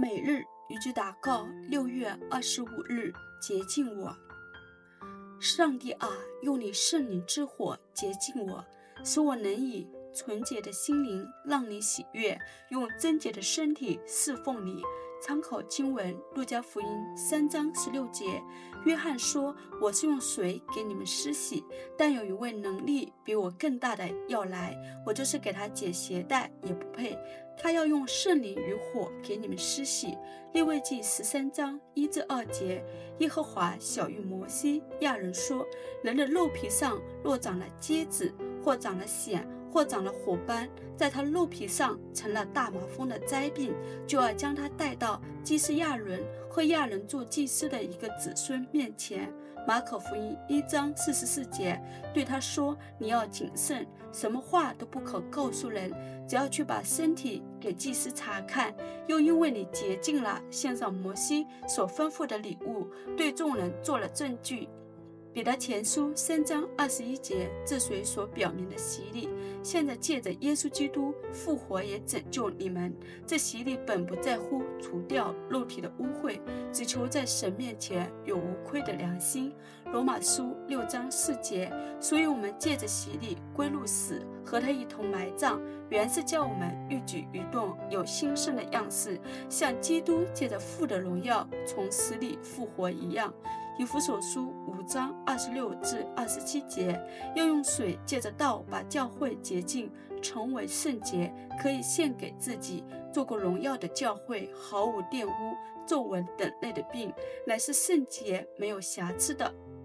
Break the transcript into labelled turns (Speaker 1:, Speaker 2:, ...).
Speaker 1: 每日与之祷告，6月25日，洁净我。上帝啊，用你圣灵之火洁净我，使我能以纯洁的心灵让你喜悦，用贞洁的身体侍奉你。参考经文路加福音3章16节，约翰说，我是用水给你们施洗，但有一位能力比我更大的要来，我就是给他解鞋带也不配。他要用圣灵与火给你们施洗。利未记13章1至2节，耶和华晓谕摩西，亚人说，人的肉皮上若长了疖子，或长了癣，或长了火斑，在他肉皮上成了大麻风的灾病，就要将他带到祭司亚伦和亚伦做祭司的一个子孙面前。马可福音1章44节，对他说，你要谨慎，什么话都不可告诉人，只要去把身体给祭司查看，又因为你洁净了，献上摩西所吩咐的礼物，对众人做了证据。彼得前书3章21节，这水所表明的洗礼，现在借着耶稣基督复活也拯救你们。这洗礼本不在乎除掉肉体的污秽，只求在神面前有无愧的良心。罗马书6章4节，所以我们借着洗礼归入死，和他一同埋葬，原是叫我们愈举愈动，有新生的样式，像基督借着父的荣耀从死里复活一样。以弗所书5章26至27节，要用水借着道把教会洁净，成为圣洁，可以献给自己，做个荣耀的教会，毫无玷污、皱纹等类的病，乃是圣洁没有瑕疵的。